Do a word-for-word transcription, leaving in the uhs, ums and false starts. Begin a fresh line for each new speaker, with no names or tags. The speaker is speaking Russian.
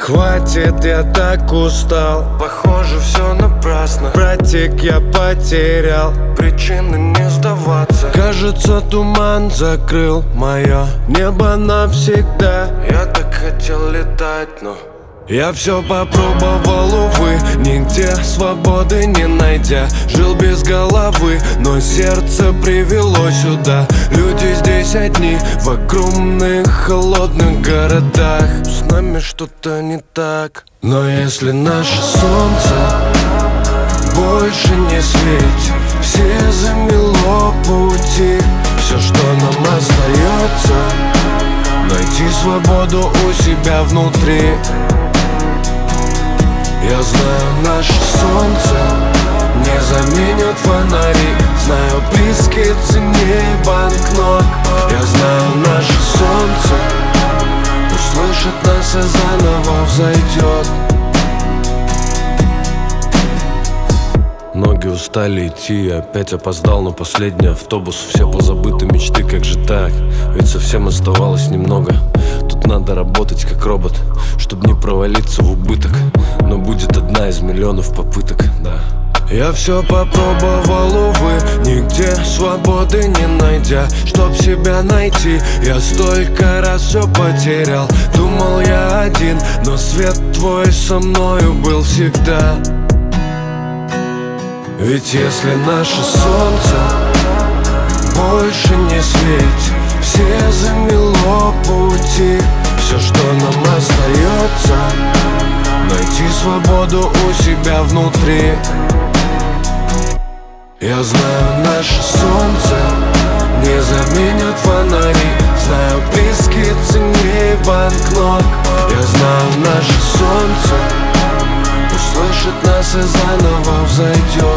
Хватит, я так устал. Похоже, все напрасно. Братик, я потерял причины не сдаваться. Кажется, туман закрыл мое небо навсегда. Я так хотел летать, но я все попробовал, увы, нигде свободы не найдя. Жил без головы, но сердце привело сюда. Люди здесь одни, в огромных холодных городах. С нами что-то не так. Но если наше солнце больше не светит, все замело пути, все, что нам остается, найти свободу у себя внутри. Я знаю, наше солнце не заменят фонари. Знаю, близкие ценнее банкнот. Я знаю, наше солнце услышит нас и заново взойдет. Ноги устали идти, я опять опоздал на последний автобус. Все позабыты мечты, как же так? Ведь совсем оставалось немного. Тут надо работать как робот, чтобы не провалиться в убыток. Но будет одна из миллионов попыток, да. Я все попробовал, увы, нигде свободы не найдя. Чтоб себя найти, я столько раз все потерял. Думал я один, но свет твой со мною был всегда. Ведь если наше солнце больше не светит, все замело пути, все, что нам остается, найти свободу у себя внутри. Я знаю, наше солнце не заменят фонари. Знаю, близкие ценнее банкнот. Я знаю, наше солнце услышит нас и заново взойдет.